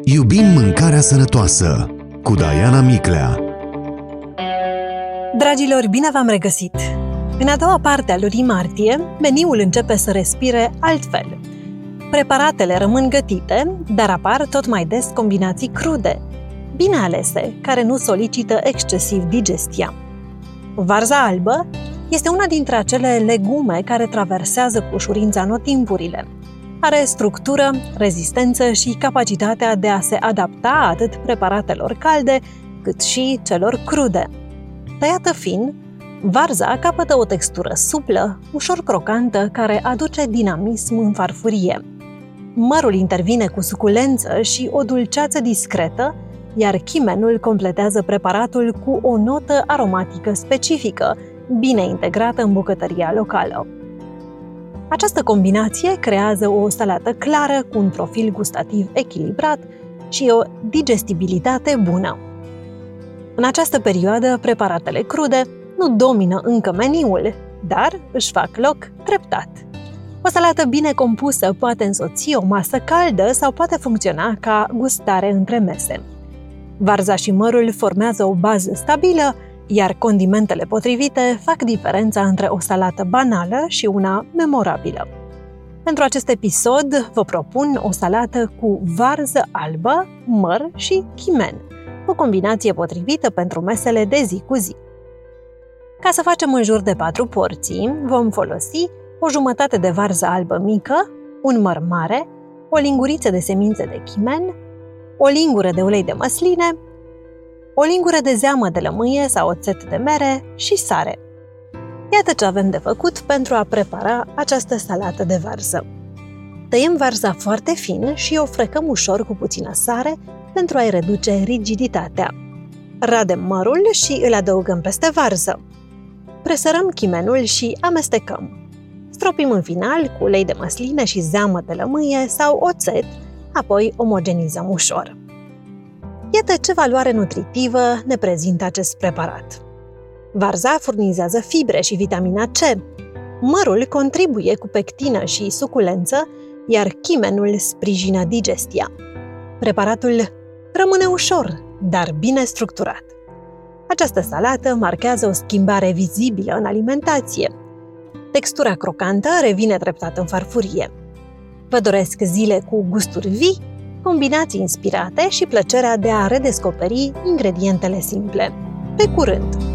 Iubim mâncarea sănătoasă cu Diana Miclea. Dragilor, bine v-am regăsit! În a doua parte a lunii martie, meniul începe să respire altfel. Preparatele rămân gătite, dar apar tot mai des combinații crude, bine alese, care nu solicită excesiv digestia. Varza albă este una dintre acele legume care traversează cu ușurință anotimpurile. Are structură, rezistență și capacitatea de a se adapta atât preparatelor calde, cât și celor crude. Tăiată fin, varza capătă o textură suplă, ușor crocantă, care aduce dinamism în farfurie. Mărul intervine cu suculență și o dulceață discretă, iar chimenul completează preparatul cu o notă aromatică specifică, bine integrată în bucătăria locală. Această combinație creează o salată clară cu un profil gustativ echilibrat și o digestibilitate bună. În această perioadă, preparatele crude nu domină încă meniul, dar își fac loc treptat. O salată bine compusă poate însoți o masă caldă sau poate funcționa ca gustare între mese. Varza și mărul formează o bază stabilă, iar condimentele potrivite fac diferența între o salată banală și una memorabilă. Pentru acest episod vă propun o salată cu varză albă, măr și chimen, o combinație potrivită pentru mesele de zi cu zi. Ca să facem în jur de 4 porții, vom folosi o jumătate de varză albă mică, un măr mare, o linguriță de semințe de chimen, o lingură de ulei de măsline, o lingură de zeamă de lămâie sau oțet de mere și sare. Iată ce avem de făcut pentru a prepara această salată de varză. Tăiem varza foarte fin și o frecăm ușor cu puțină sare pentru a-i reduce rigiditatea. Radem mărul și îl adăugăm peste varză. Presărăm chimenul și amestecăm. Stropim în final cu ulei de măsline și zeamă de lămâie sau oțet, apoi omogenizăm ușor. Iată ce valoare nutritivă ne prezintă acest preparat. Varza furnizează fibre și vitamina C. Mărul contribuie cu pectină și suculență, iar chimenul sprijină digestia. Preparatul rămâne ușor, dar bine structurat. Această salată marchează o schimbare vizibilă în alimentație. Textura crocantă revine treptat în farfurie. Vă doresc zile cu gusturi vii, combinații inspirate și plăcerea de a redescoperi ingredientele simple. Pe curând!